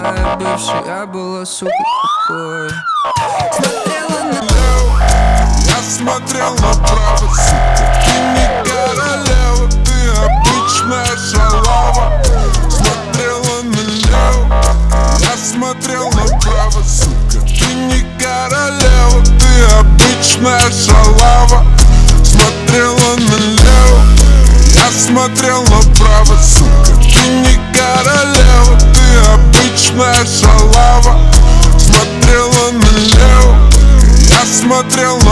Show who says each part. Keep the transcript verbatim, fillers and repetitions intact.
Speaker 1: твоя бывшая была, сука, тупой. Смотрела на...
Speaker 2: Я смотрел направо, сука, ты не королева, ты обычная шалава. Смотрела налево, я смотрел направо, сука, ты не королева, ты обычная шалава. Смотрела налево, я смотрел направо, сука, ты не королева, ты обычная шалава. Смотрела налево, я смотрел